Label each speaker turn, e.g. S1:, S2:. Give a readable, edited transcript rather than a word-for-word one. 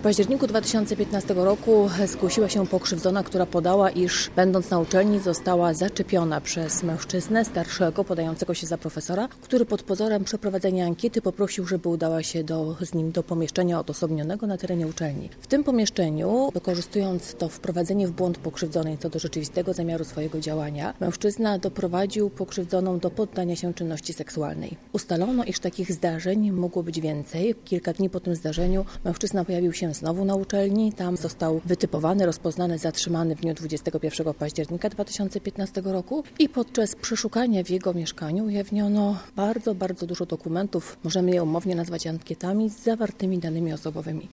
S1: październiku 2015 roku zgłosiła się pokrzywdzona, która podała, iż będąc na uczelni została zaczepiona przez mężczyznę starszego, podającego się za profesora, który pod pozorem przeprowadzenia ankiety poprosił, żeby udała się z nim do pomieszczenia odosobnionego na terenie uczelni. W tym pomieszczeniu, wykorzystując to wprowadzenie w błąd pokrzywdzonej co do rzeczywistego zamiaru swojego działania, mężczyzna doprowadził pokrzywdzoną do poddania się czynności seksualnej. Ustalono, iż takich zdarzeń mogło być więcej. Kilka dni po tym zdarzeniu mężczyzna pojawił się znowu na uczelni. Tam został wytypowany, rozpoznany, zatrzymany w dniu 21 października 2015 roku i podczas przeszukania w jego mieszkaniu ujawniono bardzo dużo dokumentów, możemy je umownie nazwać ankietami, z zawartymi danymi osobowymi.